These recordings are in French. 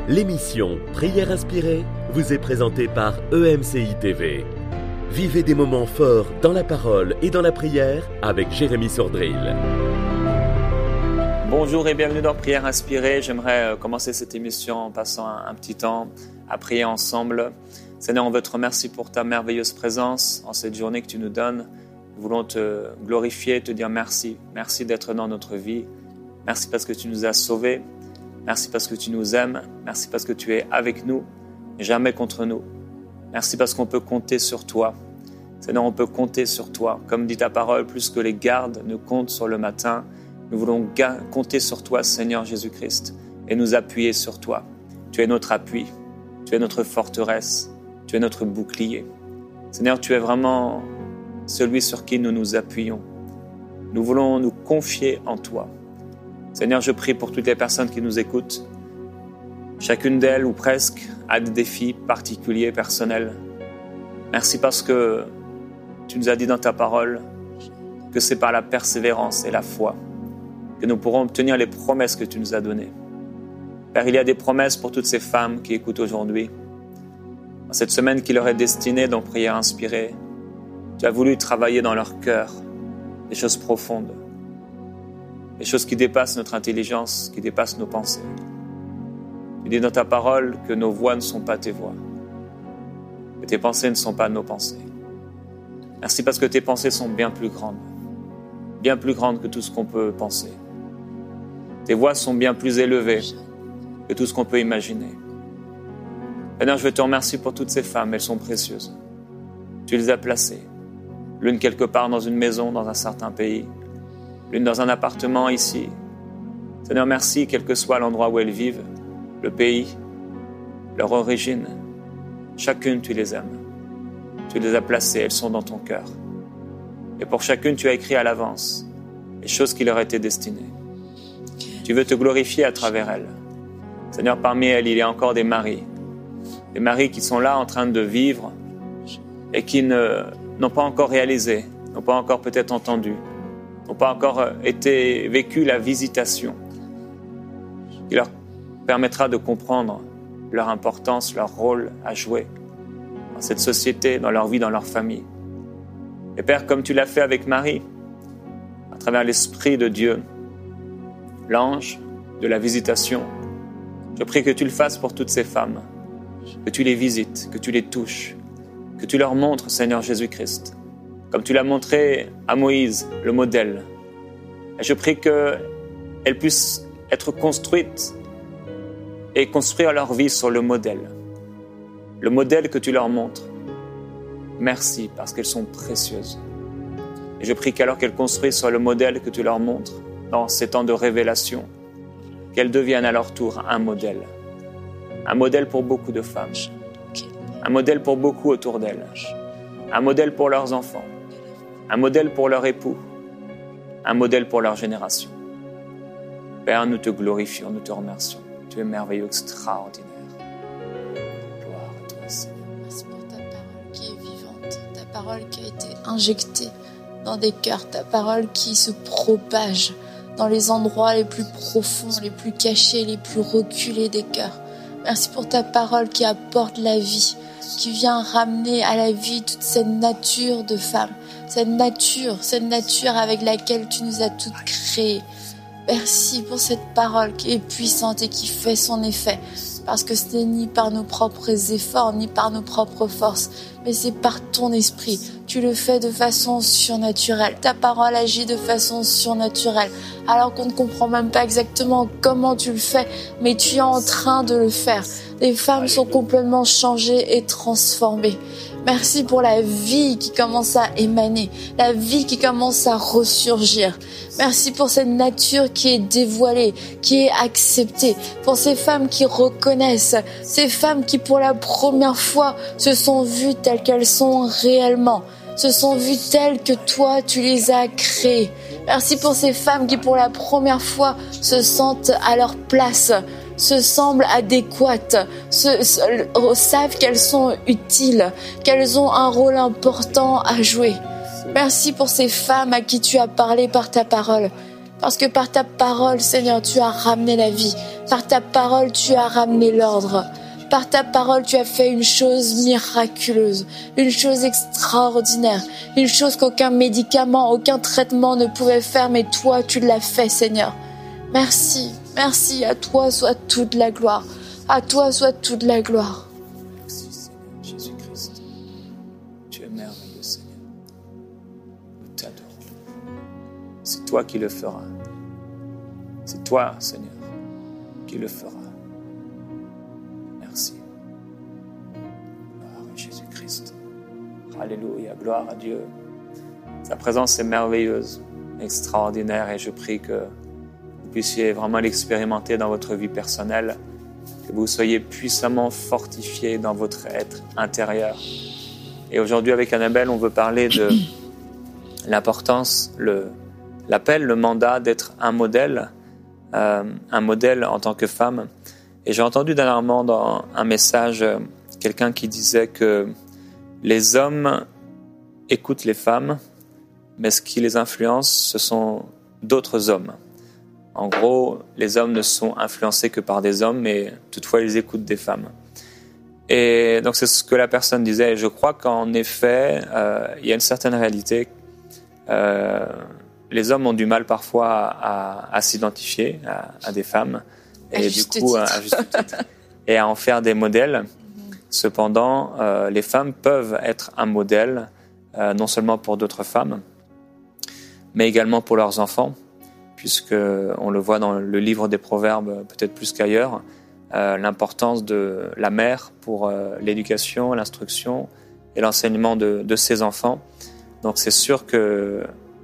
L'émission Prière inspirée vous est présentée par EMCI TV. Vivez des moments forts dans la parole et dans la prière avec Jérémy Sordrill. Bonjour et bienvenue dans Prière inspirée. J'aimerais commencer cette émission en passant un petit temps à prier ensemble. Seigneur, on veut te remercier pour ta merveilleuse présence en cette journée que tu nous donnes. Nous voulons te glorifier, te dire merci. Merci d'être dans notre vie. Merci parce que tu nous as sauvés. Merci parce que tu nous aimes. Merci parce que tu es avec nous, jamais contre nous. Merci parce qu'on peut compter sur toi. Seigneur, on peut compter sur toi. Comme dit ta parole, plus que les gardes ne comptent sur le matin, nous voulons compter sur toi, Seigneur Jésus-Christ, et nous appuyer sur toi. Tu es notre appui, tu es notre forteresse, tu es notre bouclier. Seigneur, tu es vraiment celui sur qui nous nous appuyons. Nous voulons nous confier en toi. Seigneur, je prie pour toutes les personnes qui nous écoutent. Chacune d'elles, ou presque, a des défis particuliers, personnels. Merci parce que tu nous as dit dans ta parole que c'est par la persévérance et la foi que nous pourrons obtenir les promesses que tu nous as données. Père, il y a des promesses pour toutes ces femmes qui écoutent aujourd'hui. Dans cette semaine qui leur est destinée dans Prière inspirée, tu as voulu travailler dans leur cœur des choses profondes, des choses qui dépassent notre intelligence, qui dépassent nos pensées. Tu dis dans ta parole que nos voix ne sont pas tes voix, que tes pensées ne sont pas nos pensées. Merci parce que tes pensées sont bien plus grandes que tout ce qu'on peut penser. Tes voix sont bien plus élevées que tout ce qu'on peut imaginer. Seigneur, je veux te remercier pour toutes ces femmes, elles sont précieuses. Tu les as placées, l'une quelque part dans une maison, dans un certain pays, l'une dans un appartement ici. Seigneur, merci, quel que soit l'endroit où elles vivent, le pays, leur origine. Chacune, tu les aimes. Tu les as placées, elles sont dans ton cœur. Et pour chacune, tu as écrit à l'avance les choses qui leur étaient destinées. Tu veux te glorifier à travers elles. Seigneur, parmi elles, il y a encore des maris qui sont là en train de vivre et qui n'ont pas encore réalisé, n'ont pas encore peut-être entendu, n'ont pas encore vécu la visitation qui leur permettra de comprendre leur importance, leur rôle à jouer dans cette société, dans leur vie, dans leur famille. Et Père, comme tu l'as fait avec Marie, à travers l'Esprit de Dieu, l'ange de la visitation, je prie que tu le fasses pour toutes ces femmes, que tu les visites, que tu les touches, que tu leur montres, Seigneur Jésus-Christ, comme tu l'as montré à Moïse, le modèle. Et je prie qu'elles puissent être construites et construire leur vie sur le modèle que tu leur montres. Merci parce qu'elles sont précieuses. Et je prie qu'alors qu'elles construisent sur le modèle que tu leur montres, dans ces temps de révélation, qu'elles deviennent à leur tour un modèle pour beaucoup de femmes, un modèle pour beaucoup autour d'elles, un modèle pour leurs enfants, un modèle pour leur époux, un modèle pour leur génération. Père, nous te glorifions, nous te remercions. Tu es merveilleux, extraordinaire. Gloire à toi, Seigneur. Merci pour ta parole qui est vivante, ta parole qui a été injectée dans des cœurs, ta parole qui se propage dans les endroits les plus profonds, les plus cachés, les plus reculés des cœurs. Merci pour ta parole qui apporte la vie, qui vient ramener à la vie toute cette nature de femme, cette nature avec laquelle tu nous as toutes créées. Merci pour cette parole qui est puissante et qui fait son effet. Parce que ce n'est ni par nos propres efforts, ni par nos propres forces, mais c'est par ton esprit. Tu le fais de façon surnaturelle. Ta parole agit de façon surnaturelle. Alors qu'on ne comprend même pas exactement comment tu le fais, mais tu es en train de le faire. Les femmes sont complètement changées et transformées. Merci pour la vie qui commence à émaner, la vie qui commence à ressurgir. Merci pour cette nature qui est dévoilée, qui est acceptée. Pour ces femmes qui reconnaissent, ces femmes qui pour la première fois se sont vues telles qu'elles sont réellement, se sont vues telles que toi tu les as créées. Merci pour ces femmes qui pour la première fois se sentent à leur place, se semblent adéquates, savent qu'elles sont utiles, qu'elles ont un rôle important à jouer. Merci pour ces femmes à qui tu as parlé par ta parole. Parce que par ta parole, Seigneur, tu as ramené la vie. Par ta parole, tu as ramené l'ordre. Par ta parole, tu as fait une chose miraculeuse, une chose extraordinaire, une chose qu'aucun médicament, aucun traitement ne pouvait faire, mais toi, tu l'as fait, Seigneur. Merci, merci, à toi soit toute la gloire. À toi soit toute la gloire. Merci Seigneur Jésus-Christ. Tu es merveilleux Seigneur. Nous t'adorons. C'est toi qui le feras. C'est toi Seigneur qui le feras. Merci. Gloire à Jésus-Christ. Alléluia, gloire à Dieu. Sa présence est merveilleuse, extraordinaire et je prie que vous puissiez vraiment l'expérimenter dans votre vie personnelle, que vous soyez puissamment fortifiés dans votre être intérieur. Et aujourd'hui avec Annabelle, on veut parler de l'importance, l'appel, le mandat d'être un modèle en tant que femme. Et j'ai entendu dernièrement dans un message quelqu'un qui disait que les hommes écoutent les femmes, mais ce qui les influence, ce sont d'autres hommes. En gros, les hommes ne sont influencés que par des hommes, mais toutefois ils écoutent des femmes. Et donc c'est ce que la personne disait. Et je crois qu'en effet, il y a une certaine réalité. Les hommes ont du mal parfois à s'identifier à des femmes. Et du coup, à juste titre, et à en faire des modèles. Cependant, les femmes peuvent être un modèle, non seulement pour d'autres femmes, mais également pour leurs enfants, puisque on le voit dans le livre des Proverbes, peut-être plus qu'ailleurs, l'importance de la mère pour l'éducation, l'instruction et l'enseignement de ses enfants. Donc c'est sûr que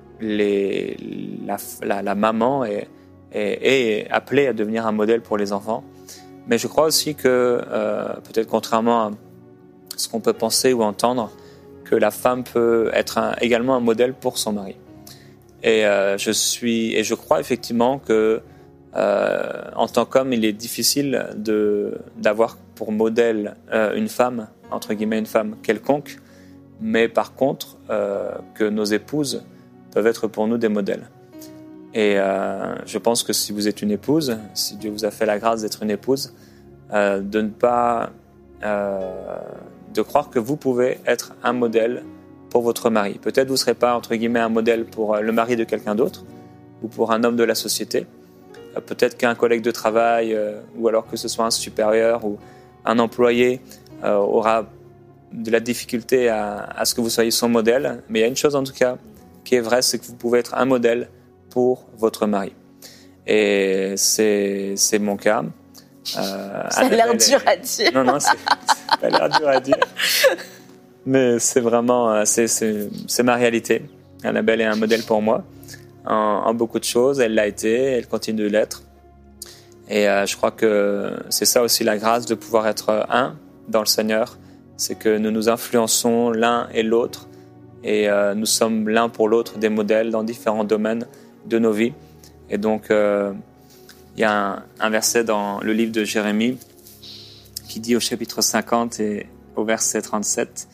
la maman est appelée à devenir un modèle pour les enfants. Mais je crois aussi que, peut-être contrairement à ce qu'on peut penser ou entendre, que la femme peut être également un modèle pour son mari. Et je crois effectivement que, en tant qu'homme, il est difficile d'avoir pour modèle une femme, entre guillemets une femme quelconque, mais par contre, que nos épouses peuvent être pour nous des modèles. Et je pense que si vous êtes une épouse, si Dieu vous a fait la grâce d'être une épouse, de ne pas de croire que vous pouvez être un modèle pour votre mari. Peut-être vous ne serez pas, entre guillemets, un modèle pour le mari de quelqu'un d'autre ou pour un homme de la société. Peut-être qu'un collègue de travail ou alors que ce soit un supérieur ou un employé aura de la difficulté à ce que vous soyez son modèle. Mais il y a une chose en tout cas qui est vraie, c'est que vous pouvez être un modèle pour votre mari. Et c'est mon cas. Ça a l'air dur à dire. Non, ça a l'air dur à dire. Mais c'est vraiment, c'est ma réalité. Annabelle est un modèle pour moi en beaucoup de choses. Elle l'a été, elle continue de l'être. Et je crois que c'est ça aussi la grâce de pouvoir être un dans le Seigneur. C'est que nous nous influençons l'un et l'autre. Et nous sommes l'un pour l'autre des modèles dans différents domaines de nos vies. Et donc, il y a un verset dans le livre de Jérémie qui dit au chapitre 50 et au verset 37,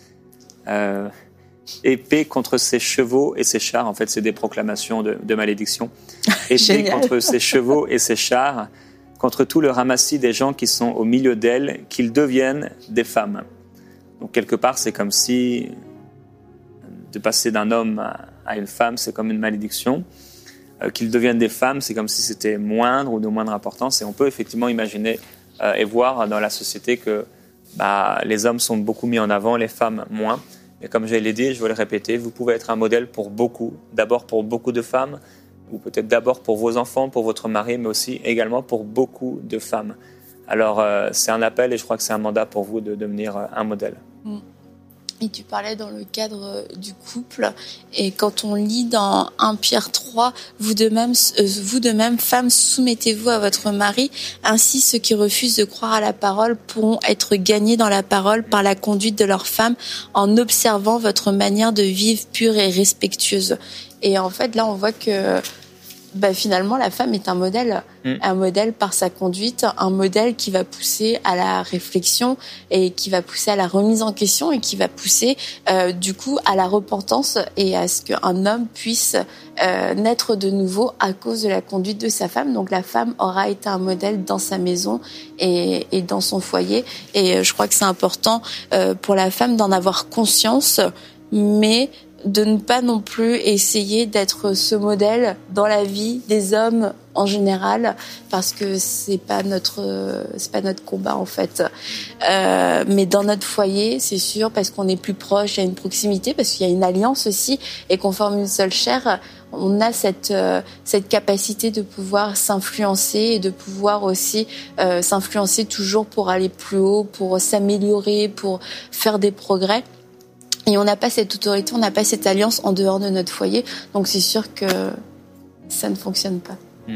épée contre ses chevaux et ses chars. En fait, c'est des proclamations de malédiction. Épée contre ses chevaux et ses chars, contre tout le ramassis des gens qui sont au milieu d'elles, qu'ils deviennent des femmes. Donc, quelque part, c'est comme si de passer d'un homme à une femme, c'est comme une malédiction. Qu'ils deviennent des femmes, c'est comme si c'était moindre ou de moindre importance. Et on peut effectivement imaginer et voir dans la société que les hommes sont beaucoup mis en avant, les femmes moins. Mais comme je l'ai dit, je vais le répéter, vous pouvez être un modèle pour beaucoup. D'abord pour beaucoup de femmes, ou peut-être d'abord pour vos enfants, pour votre mari, mais aussi également pour beaucoup de femmes. Alors c'est un appel et je crois que c'est un mandat pour vous de devenir un modèle. Et tu parlais dans le cadre du couple, et quand on lit dans 1 Pierre 3, vous de même, femmes, soumettez-vous à votre mari, ainsi ceux qui refusent de croire à la parole pourront être gagnés dans la parole par la conduite de leur femme, en observant votre manière de vivre pure et respectueuse. Et en fait, là, on voit que finalement la femme est un modèle par sa conduite, un modèle qui va pousser à la réflexion et qui va pousser à la remise en question et qui va pousser du coup à la repentance et à ce qu'un homme puisse naître de nouveau à cause de la conduite de sa femme. Donc la femme aura été un modèle dans sa maison et dans son foyer, et je crois que c'est important pour la femme d'en avoir conscience, mais de ne pas non plus essayer d'être ce modèle dans la vie des hommes en général, parce que c'est pas notre combat en fait. Mais dans notre foyer, c'est sûr, parce qu'on est plus proche, il y a une proximité, parce qu'il y a une alliance aussi, et qu'on forme une seule chair. On a cette capacité de pouvoir s'influencer et de pouvoir aussi s'influencer toujours pour aller plus haut, pour s'améliorer, pour faire des progrès. Et on n'a pas cette autorité, on n'a pas cette alliance en dehors de notre foyer. Donc c'est sûr que ça ne fonctionne pas.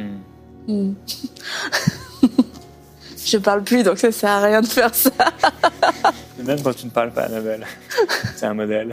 Je parle plus, donc ça sert à rien de faire ça. Même quand tu ne parles pas, Annabelle, c'est un modèle.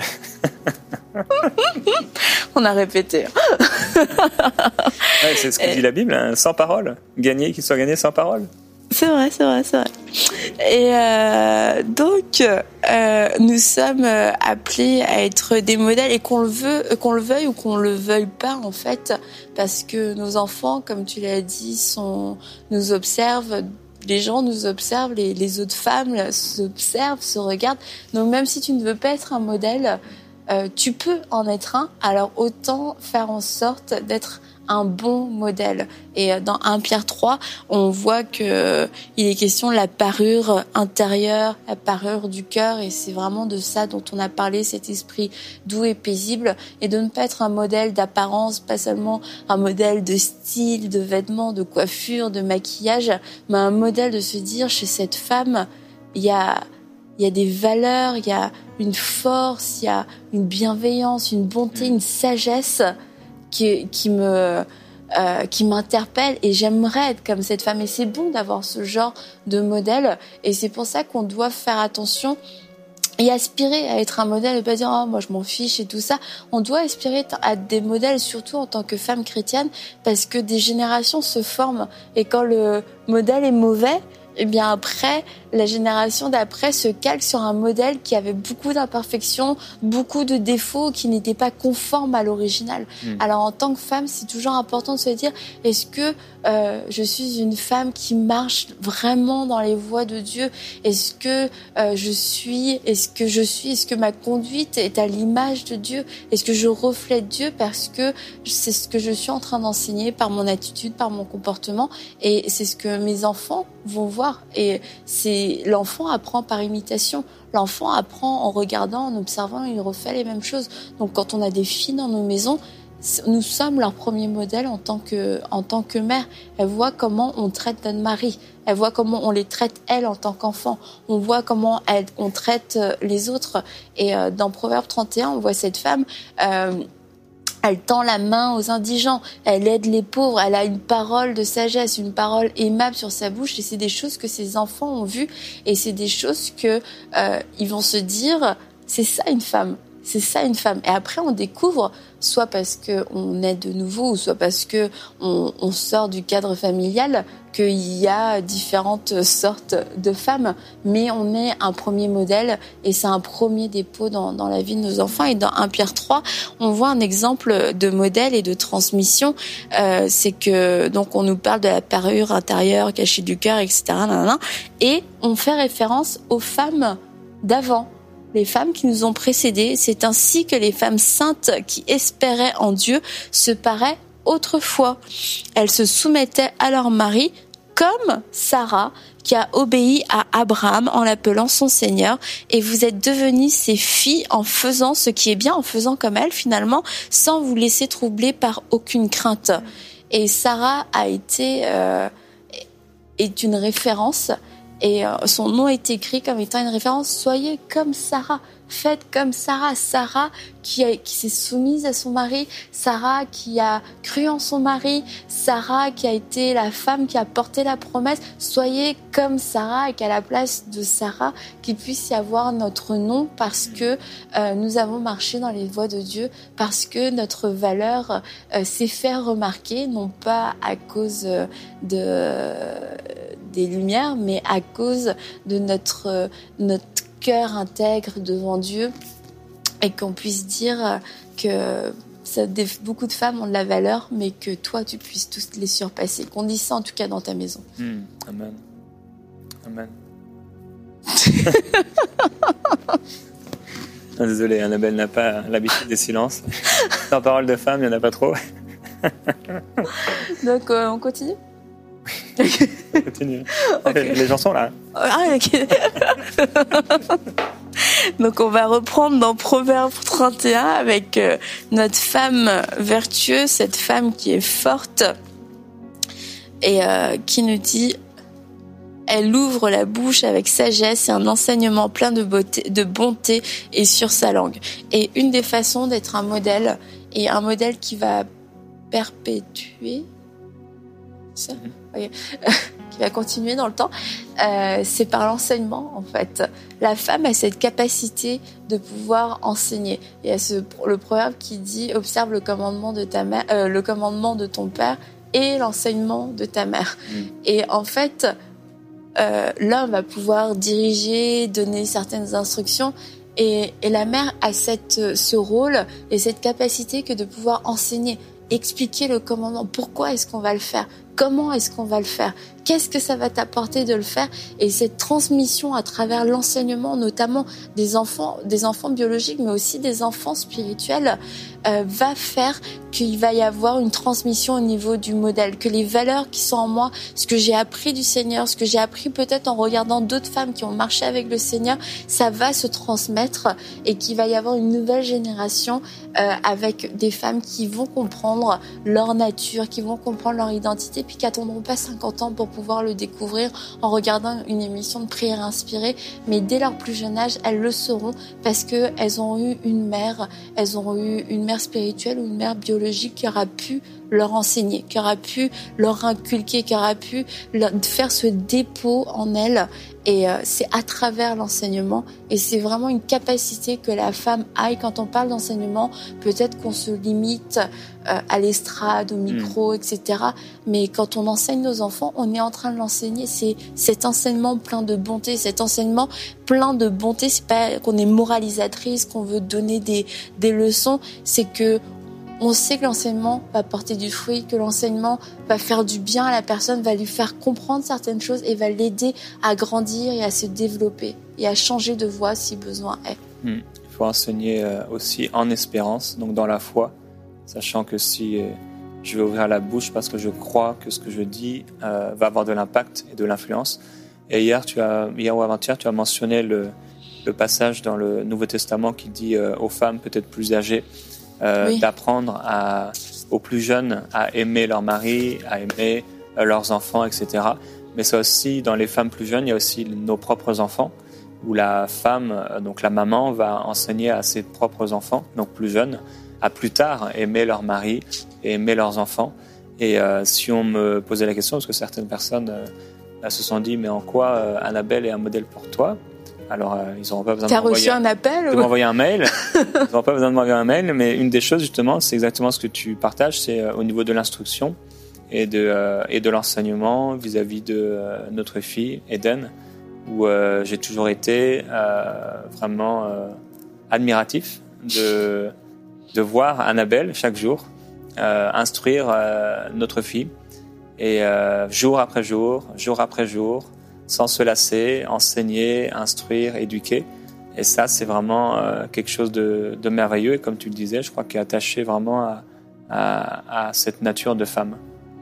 On a répété. Ouais, c'est ce que dit la Bible, hein, sans parole. Gagner, qu'il soit gagné sans parole. C'est vrai. Et donc, nous sommes appelés à être des modèles, et qu'on le veuille ou qu'on le veuille pas, en fait, parce que nos enfants, comme tu l'as dit, nous observent. Les gens nous observent, les autres femmes s'observent, se regardent. Donc même si tu ne veux pas être un modèle, tu peux en être un. Alors autant faire en sorte d'être un bon modèle. Et dans 1 Pierre 3, on voit que il est question de la parure intérieure, la parure du cœur, et c'est vraiment de ça dont on a parlé, cet esprit doux et paisible, et de ne pas être un modèle d'apparence, pas seulement un modèle de style, de vêtements, de coiffure, de maquillage, mais un modèle de se dire, chez cette femme, il y a des valeurs, il y a une force, il y a une bienveillance, une bonté, une sagesse qui m'interpelle, et j'aimerais être comme cette femme. Et c'est bon d'avoir ce genre de modèle, et c'est pour ça qu'on doit faire attention et aspirer à être un modèle, et pas dire moi je m'en fiche et tout ça. On doit aspirer à des modèles, surtout en tant que femme chrétienne, parce que des générations se forment, et quand le modèle est mauvais, et bien après, la génération d'après se calque sur un modèle qui avait beaucoup d'imperfections, beaucoup de défauts, qui n'était pas conforme à l'original. Alors en tant que femme, c'est toujours important de se dire, est-ce que je suis une femme qui marche vraiment dans les voies de Dieu? Est-ce que est-ce que ma conduite est à l'image de Dieu? Est-ce que je reflète Dieu? Parce que c'est ce que je suis en train d'enseigner par mon attitude, par mon comportement, et c'est ce que mes enfants vont voir. Et l'enfant apprend par imitation. L'enfant apprend en regardant, en observant, il refait les mêmes choses. Donc quand on a des filles dans nos maisons, nous sommes leur premier modèle en tant que mère. Elles voient comment on traite notre mari. Elles voient comment on les traite, elles, en tant qu'enfants. On voit comment on traite les autres. Et dans Proverbe 31, on voit cette femme... elle tend la main aux indigents, elle aide les pauvres, elle a une parole de sagesse, une parole aimable sur sa bouche, et c'est des choses que ses enfants ont vues, et c'est des choses que ils vont se dire, c'est ça une femme. C'est ça une femme. Et après, on découvre, soit parce qu'on est de nouveau, ou soit parce que on sort du cadre familial, qu'il y a différentes sortes de femmes. Mais on est un premier modèle, et c'est un premier dépôt dans la vie de nos enfants. Et dans 1 Pierre 3, on voit un exemple de modèle et de transmission. C'est que, donc, on nous parle de la parure intérieure, cachée du cœur, etc. Et on fait référence aux femmes d'avant. Les femmes qui nous ont précédées, c'est ainsi que les femmes saintes qui espéraient en Dieu se paraient autrefois. Elles se soumettaient à leur mari, comme Sarah, qui a obéi à Abraham en l'appelant son Seigneur. Et vous êtes devenues ses filles en faisant ce qui est bien, en faisant comme elle finalement, sans vous laisser troubler par aucune crainte. Et Sarah est une référence. Et son nom est écrit comme étant une référence. Soyez comme Sarah. Faites comme Sarah. Sarah qui s'est soumise à son mari. Sarah qui a cru en son mari. Sarah qui a été la femme qui a porté la promesse. Soyez comme Sarah et qu'à la place de Sarah, qu'il puisse y avoir notre nom parce que nous avons marché dans les voies de Dieu, parce que notre valeur s'est fait remarquer, non pas à cause des lumières, mais à cause de notre cœur intègre devant Dieu, et qu'on puisse dire que beaucoup de femmes ont de la valeur, mais que toi, tu puisses tous les surpasser. Qu'on dise ça en tout cas dans ta maison. Amen. Amen. Désolé, Annabelle n'a pas l'habitude des silences. Sans parole de femme, il n'y en a pas trop. Donc, on continue ? On continue. Okay. Les gens sont là. Ah, ok. Donc, on va reprendre dans Proverbe 31 avec notre femme vertueuse, cette femme qui est forte et qui nous dit... Elle ouvre la bouche avec sagesse et un enseignement plein de bonté est sur sa langue. Et une des façons d'être un modèle, et un modèle qui va perpétuer, ça, okay. Qui va continuer dans le temps, c'est par l'enseignement en fait. La femme a cette capacité de pouvoir enseigner. Il y a le proverbe qui dit observe le commandement de ta mère, le commandement de ton père et l'enseignement de ta mère. Et en fait, l'homme va pouvoir diriger, donner certaines instructions, et la mère a ce rôle et cette capacité que de pouvoir enseigner, expliquer le commandement. Pourquoi est-ce qu'on va le faire ? Comment est-ce qu'on va le faire ? Qu'est-ce que ça va t'apporter de le faire ? Et cette transmission à travers l'enseignement, notamment des enfants biologiques, mais aussi des enfants spirituels, va faire qu'il va y avoir une transmission au niveau du modèle, que les valeurs qui sont en moi, ce que j'ai appris du Seigneur, ce que j'ai appris peut-être en regardant d'autres femmes qui ont marché avec le Seigneur, ça va se transmettre, et qu'il va y avoir une nouvelle génération avec des femmes qui vont comprendre leur nature, qui vont comprendre leur identité, puis qui n'attendront pas 50 ans pour pouvoir le découvrir en regardant une émission de prière inspirée, mais dès leur plus jeune âge, elles le sauront parce qu'elles ont eu une mère spirituelle ou une mère biologique qui aura pu leur enseigner, qui aura pu leur inculquer, qui aura pu faire ce dépôt en elles. Et c'est à travers l'enseignement, et c'est vraiment une capacité que la femme a. Et quand on parle d'enseignement, peut-être qu'on se limite à l'estrade, au micro, etc. Mais quand on enseigne nos enfants, on est en train de l'enseigner. C'est cet enseignement plein de bonté, cet enseignement plein de bonté. C'est pas qu'on est moralisatrice, qu'on veut donner des leçons. C'est que on sait que l'enseignement va porter du fruit, que l'enseignement va faire du bien à la personne, va lui faire comprendre certaines choses et va l'aider à grandir et à se développer et à changer de voie si besoin est. Il faut enseigner aussi en espérance, donc dans la foi, sachant que si je vais ouvrir la bouche parce que je crois que ce que je dis va avoir de l'impact et de l'influence. Et hier ou avant-hier, tu as mentionné le passage dans le Nouveau Testament qui dit aux femmes peut-être plus âgées, oui, d'apprendre aux plus jeunes à aimer leur mari, à aimer leurs enfants, etc. Mais ça aussi, dans les femmes plus jeunes, il y a aussi nos propres enfants, où la femme, donc la maman, va enseigner à ses propres enfants, donc plus jeunes, à plus tard aimer leur mari et aimer leurs enfants. Et si on me posait la question, parce que certaines personnes se sont dit, mais en quoi Annabelle est un modèle pour toi ? Alors, ils n'auront pas besoin de m'envoyer un mail. Ils n'auront pas besoin de m'envoyer un mail, mais une des choses, justement, c'est exactement ce que tu partages, c'est au niveau de l'instruction et de l'enseignement vis-à-vis de notre fille, Eden, où j'ai toujours été vraiment admiratif de voir Annabelle, chaque jour, instruire notre fille, et jour après jour, sans se lasser, enseigner, instruire, éduquer. Et ça, c'est vraiment quelque chose de merveilleux. Et comme tu le disais, je crois qu'il est attaché vraiment à cette nature de femme.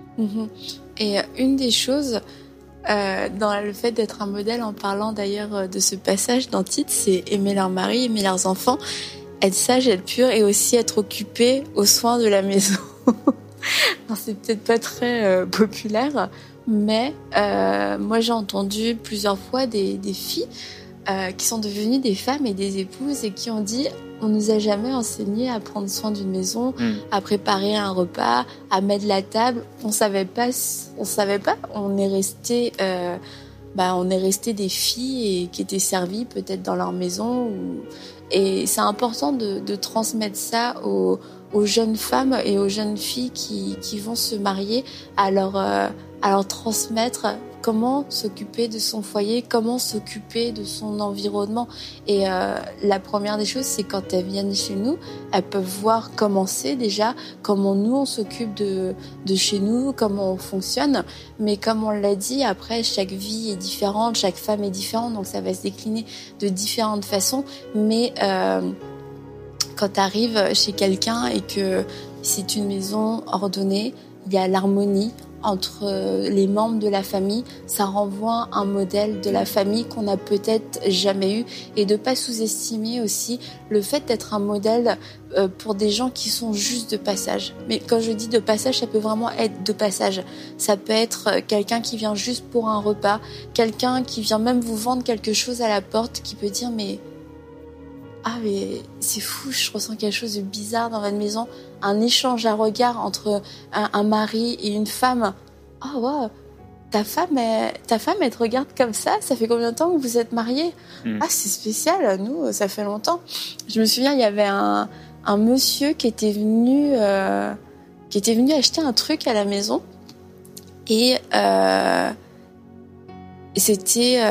Et une des choses, dans le fait d'être un modèle, en parlant d'ailleurs de ce passage dans Tite, c'est aimer leur mari, aimer leurs enfants, être sage, être pur, et aussi être occupé aux soins de la maison. Alors, c'est peut-être pas très populaire, mais moi j'ai entendu plusieurs fois des filles qui sont devenues des femmes et des épouses et qui ont dit on nous a jamais enseigné à prendre soin d'une maison, à préparer un repas, à mettre la table. On savait pas. On est resté des filles et qui étaient servies peut-être dans leur maison. Et c'est important de transmettre ça aux jeunes femmes et aux jeunes filles qui vont se marier, à leur transmettre comment s'occuper de son foyer, comment s'occuper de son environnement. Et la première des choses, c'est quand elles viennent chez nous, elles peuvent voir comment c'est déjà, comment nous on s'occupe de chez nous, comment on fonctionne. Mais comme on l'a dit, après chaque vie est différente, chaque femme est différente, donc ça va se décliner de différentes façons. Mais quand tu arrives chez quelqu'un et que c'est une maison ordonnée, il y a l'harmonie entre les membres de la famille, ça renvoie un modèle de la famille qu'on n'a peut-être jamais eu, et de pas sous-estimer aussi le fait d'être un modèle pour des gens qui sont juste de passage. Mais quand je dis de passage, ça peut vraiment être de passage. Ça peut être quelqu'un qui vient juste pour un repas, quelqu'un qui vient même vous vendre quelque chose à la porte, qui peut dire mais c'est fou, je ressens quelque chose de bizarre dans votre maison. Un échange à regard entre un mari et une femme. Oh, wow, ta femme, elle te regarde comme ça fait combien de temps que vous êtes mariés? Ah, c'est spécial, nous, ça fait longtemps. Je me souviens, il y avait un monsieur qui était venu acheter un truc à la maison. Et c'était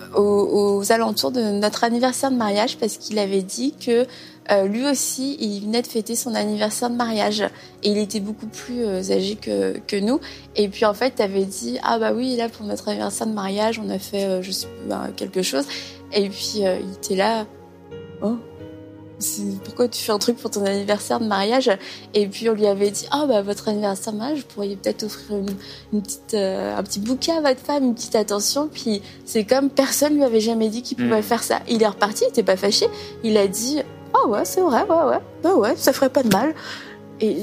aux alentours de notre anniversaire de mariage, parce qu'il avait dit que lui aussi, il venait de fêter son anniversaire de mariage et il était beaucoup plus âgé que nous. Et puis en fait, t'avais dit ah bah oui, là pour notre anniversaire de mariage, on a fait quelque chose. Et puis il était là, oh, pourquoi tu fais un truc pour ton anniversaire de mariage? Et puis on lui avait dit votre anniversaire de mariage, vous pourriez peut-être offrir un petit bouquet à votre femme, une petite attention. Puis c'est comme personne lui avait jamais dit qu'il pouvait faire ça. Il est reparti, il était pas fâché, il a dit ouais, c'est vrai, ouais, ça ferait pas de mal. Et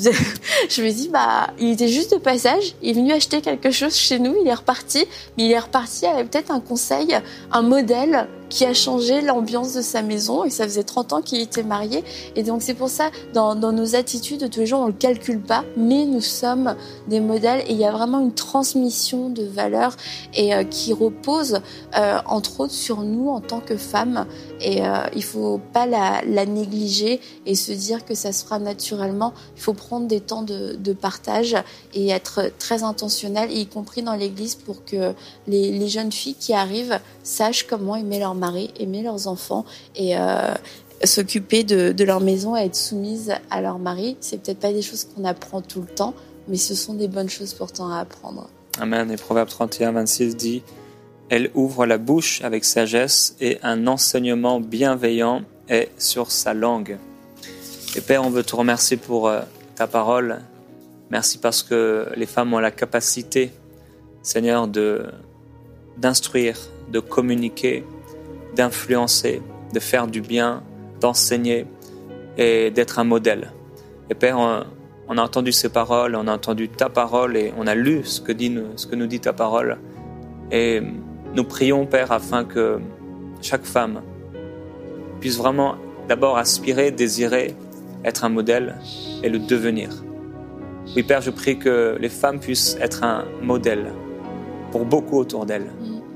je me dis il était juste de passage, il est venu acheter quelque chose chez nous, il est reparti, mais il est reparti avec peut-être un conseil, un modèle qui a changé l'ambiance de sa maison, et ça faisait 30 ans qu'il était marié. Et donc c'est pour ça, dans nos attitudes de tous les jours, on le calcule pas, mais nous sommes des modèles, et il y a vraiment une transmission de valeurs et qui repose entre autres sur nous en tant que femmes, et il faut pas la négliger et se dire que ça se fera naturellement. Il faut prendre des temps de partage et être très intentionnel, y compris dans l'église, pour que les jeunes filles qui arrivent sachent comment aimer leur mari, aimer leurs enfants et s'occuper de leur maison et être soumises à leur mari. C'est peut-être pas des choses qu'on apprend tout le temps, mais ce sont des bonnes choses pourtant à apprendre. Amen. Et Proverbe 31, 26 dit « Elle ouvre la bouche avec sagesse et un enseignement bienveillant est sur sa langue. » Et Père, on veut te remercier pour ta parole. Merci parce que les femmes ont la capacité, Seigneur, d'instruire, de communiquer, d'influencer, de faire du bien, d'enseigner et d'être un modèle. Et Père, on a entendu ces paroles, on a entendu ta parole et on a lu ce que nous dit ta parole. Et nous prions, Père, afin que chaque femme puisse vraiment d'abord aspirer, désirer être un modèle et le devenir. Oui, Père, je prie que les femmes puissent être un modèle pour beaucoup autour d'elles.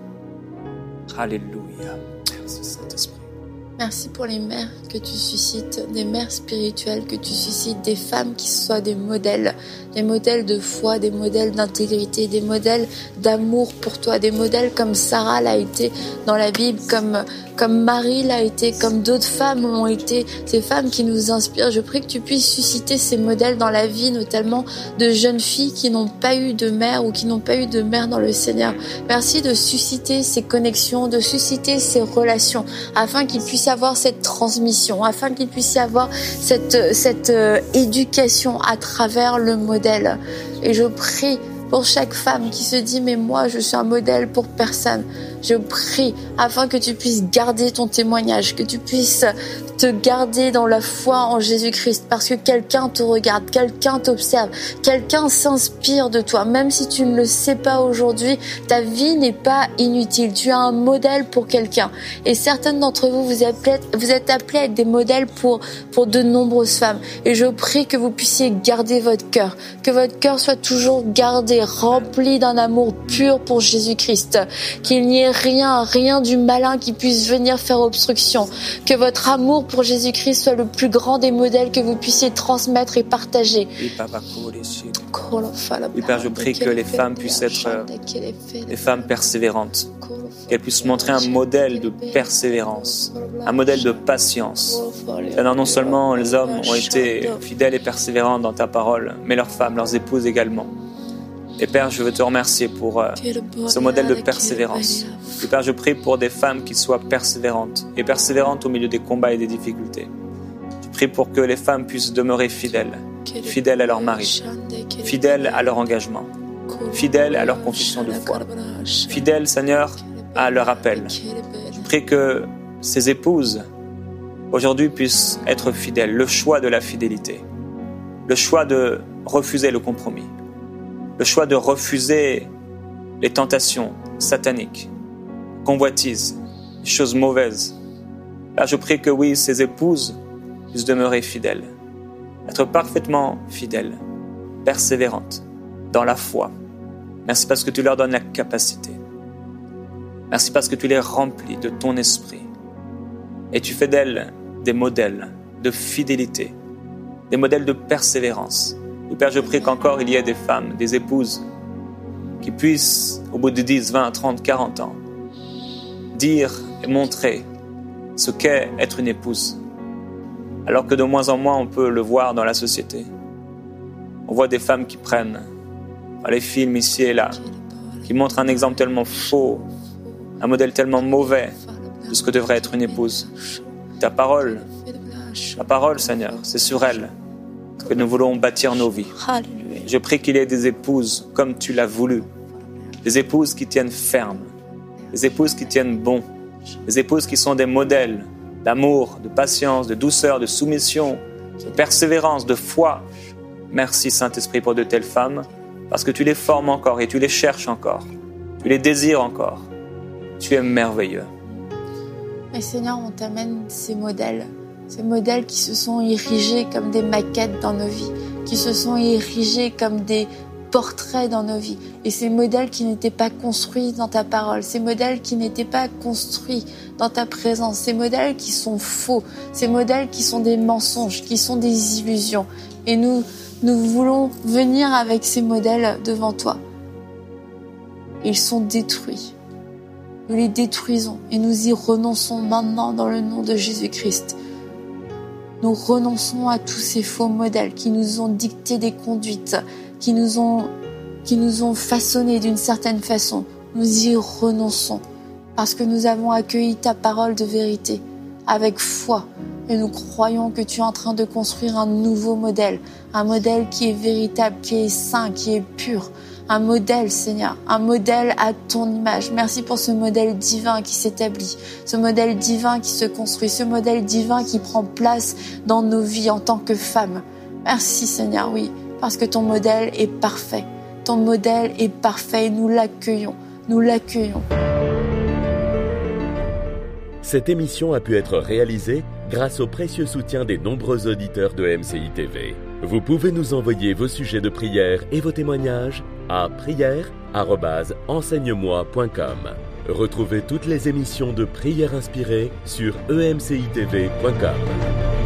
Alléluia. Merci Saint-Esprit. Merci pour les mères que tu suscites, des mères spirituelles que tu suscites, des femmes qui soient des modèles de foi, des modèles d'intégrité, des modèles d'amour pour toi, des modèles comme Sarah l'a été dans la Bible, comme Marie l'a été, comme d'autres femmes l'ont été, ces femmes qui nous inspirent. Je prie que tu puisses susciter ces modèles dans la vie, notamment de jeunes filles qui n'ont pas eu de mère ou qui n'ont pas eu de mère dans le Seigneur. Merci de susciter ces connexions, de susciter ces relations, afin qu'ils puissent avoir cette transmission, afin qu'il puisse y avoir cette éducation à travers le modèle. Et je prie pour chaque femme qui se dit mais moi je suis un modèle pour personne. Je prie afin que tu puisses garder ton témoignage, que tu puisses te garder dans la foi en Jésus-Christ, parce que quelqu'un te regarde, quelqu'un t'observe, quelqu'un s'inspire de toi. Même si tu ne le sais pas aujourd'hui, ta vie n'est pas inutile. Tu as un modèle pour quelqu'un. Et certaines d'entre vous, vous êtes appelés à être des modèles pour de nombreuses femmes. Et je prie que vous puissiez garder votre cœur, que votre cœur soit toujours gardé, rempli d'un amour pur pour Jésus-Christ, qu'il n'y ait rien du malin qui puisse venir faire obstruction, que votre amour pour Jésus-Christ soit le plus grand des modèles que vous puissiez transmettre et partager. Oui, Père, je prie que les femmes puissent être des femmes persévérantes, qu'elles puissent montrer un modèle de persévérance, un modèle de patience. Seigneur, non seulement les hommes ont été fidèles et persévérants dans ta parole, mais leurs femmes, leurs épouses également. Et Père, je veux te remercier pour ce modèle de persévérance. Et Père, je prie pour des femmes qui soient persévérantes et persévérantes au milieu des combats et des difficultés. Je prie pour que les femmes puissent demeurer fidèles, fidèles à leur mari, fidèles à leur engagement, fidèles à leur confession de foi, fidèles, Seigneur, à leur appel. Je prie que ces épouses, aujourd'hui, puissent être fidèles, le choix de la fidélité, le choix de refuser le compromis, le choix de refuser les tentations sataniques, convoitises, les choses mauvaises. Là, je prie que oui, ces épouses puissent demeurer fidèles, être parfaitement fidèles, persévérantes dans la foi. Merci parce que tu leur donnes la capacité. Merci parce que tu les remplis de ton esprit. Et tu fais d'elles des modèles de fidélité, des modèles de persévérance. Et Père, je prie qu'encore il y ait des femmes, des épouses qui puissent, au bout de 10, 20, 30, 40 ans, dire et montrer ce qu'est être une épouse. Alors que de moins en moins on peut le voir dans la société. On voit des femmes qui prennent dans les films ici et là, qui montrent un exemple tellement faux, un modèle tellement mauvais de ce que devrait être une épouse. Ta parole, Seigneur, c'est sur elle que nous voulons bâtir nos vies. Je prie qu'il y ait des épouses comme tu l'as voulu, des épouses qui tiennent ferme, des épouses qui tiennent bon, des épouses qui sont des modèles d'amour, de patience, de douceur, de soumission, de persévérance, de foi. Merci Saint-Esprit pour de telles femmes, parce que tu les formes encore et tu les cherches encore, tu les désires encore. Tu es merveilleux. Et Seigneur, on t'amène ces modèles qui se sont érigés comme des maquettes dans nos vies, qui se sont érigés comme des portraits dans nos vies. Et ces modèles qui n'étaient pas construits dans ta parole, ces modèles qui n'étaient pas construits dans ta présence, ces modèles qui sont faux, ces modèles qui sont des mensonges, qui sont des illusions. Et nous voulons venir avec ces modèles devant toi. Ils sont détruits. Nous les détruisons et nous y renonçons maintenant dans le nom de Jésus-Christ. Nous renonçons à tous ces faux modèles qui nous ont dicté des conduites, qui nous ont façonnés d'une certaine façon. Nous y renonçons parce que nous avons accueilli ta parole de vérité avec foi et nous croyons que tu es en train de construire un nouveau modèle, un modèle qui est véritable, qui est saint, qui est pur. Un modèle, Seigneur, un modèle à ton image. Merci pour ce modèle divin qui s'établit, ce modèle divin qui se construit, ce modèle divin qui prend place dans nos vies en tant que femmes. Merci, Seigneur, oui, parce que ton modèle est parfait. Ton modèle est parfait et nous l'accueillons. Nous l'accueillons. Cette émission a pu être réalisée grâce au précieux soutien des nombreux auditeurs de MCI TV. Vous pouvez nous envoyer vos sujets de prière et vos témoignages à prière@enseigne-moi.com. Retrouvez toutes les émissions de Prière Inspirée sur emcitv.com.